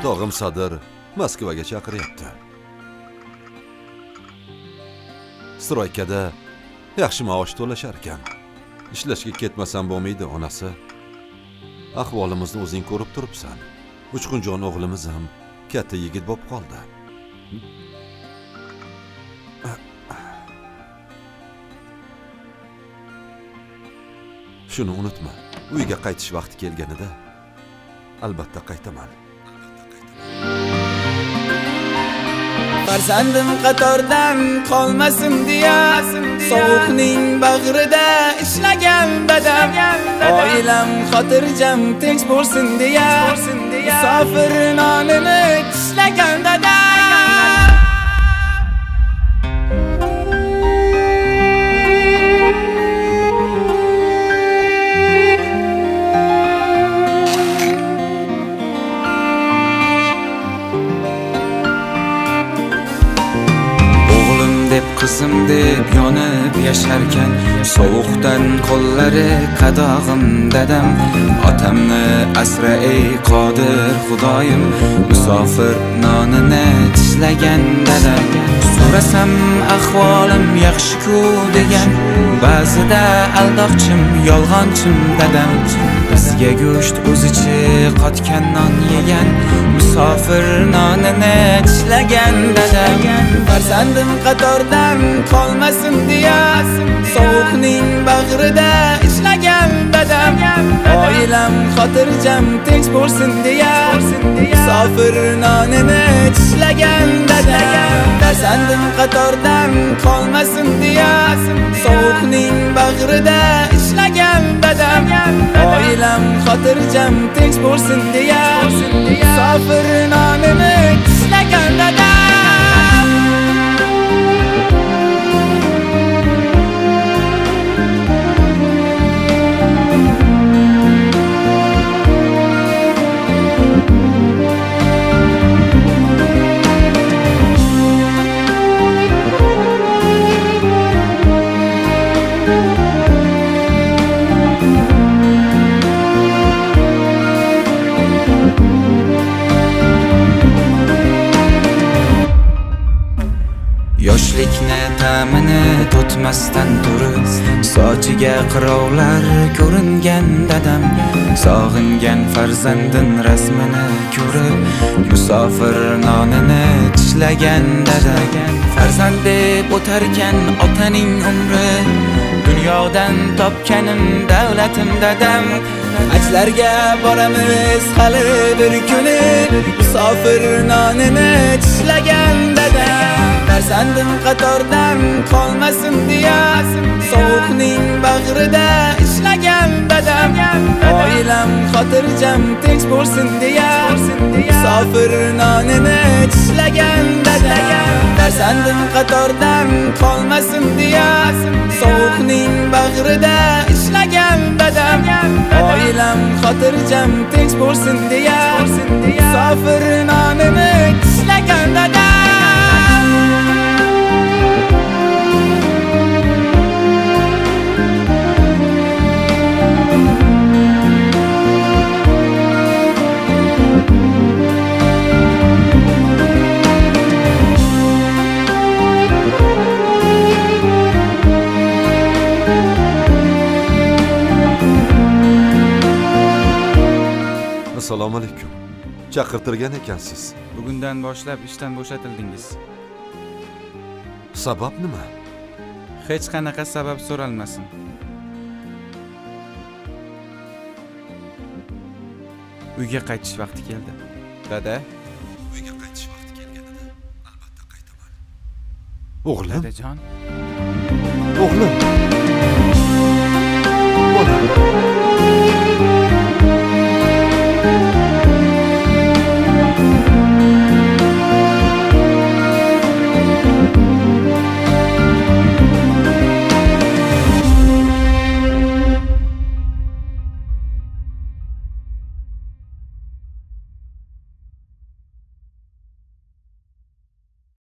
Tog'im Sadir Moskvaga chaqiryapti. Stroykada yaxshi maosh to'lashar ekan. Ishlashga ketmasam bo'lmaydi, onasi. Ahvolimizni o'zing ko'rib turibsan. Uchqunjon o'g'limiz ham katta yigit bo'lib qoldi. Shuni unutma. Uyga qaytish vaqti kelganida albatta qaytaman. Farzandim qatordan qolmasin deya sovuqning bag'rida ishlagan dadam, oilam xotirjam tinch bo'lsin deya musofir nonini tishlagan dadam. Qizim deb yonib yasharkan, sovuqdan qo'llari qadog'im dadam. Otamni asra ey qodir Xudoyim, musofir nonini tishlagan dadam. So'rasam ahvolim yaxshi-ku degan, ba'zida aldoqchim, yolg'onchim dadam. Bizga go'sht o'zichi qotgan non yegan, musofir nonini tishlagan dadam. Farzandim qatordan qolmasin deya sovuqning bag'rida ishlagan dadam, oilam xotirjam tinch bo'lsin deya musofir nonini tishlagan dadam. Farzandim qatordan qolmasin deya sovuqning bag'rida ishlagan dadam, oilam xotirjam tinch bo'lsin deya musofir nonini tishlagan dadam. Yoshlikni ta'mini totmasdan turib, sochiga qirovlar ko'ringan dadam. Sog'ingan farzandin rasmini ko'rib, musofir nonini tishlagan dadam. Farzand deb o'tarkan otaning umri, dunyodan topganim davlatim dadam. Ajlarga boramiz hali bir kuni, musofir nonini tishlagan dadam. Farzandim qatordan qolmasin deya sovuqning bag'rida ishlagan dadam, oilam xotirjam tinch bo'lsin deya musofir nonini tishlagan dadam. Farzandim qatordan qolmasin deya sovuqning bag'rida ishlagan dadam, oilam xotirjam tinch bo'lsin deya musofir nonini tishlagan dadam. Assalomu alaykum. Chaqirtirgan ekansiz. Bugundan boshlab ishdan bo'shatildingiz. Sabab nima? Hech qanaqa sabab so'ralmasin. Uyga qaytish vaqti keldi. Dada, Uyga qaytish vaqti kelganida albatta qaytaman. O'g'lim, dadajon. o'g'lim.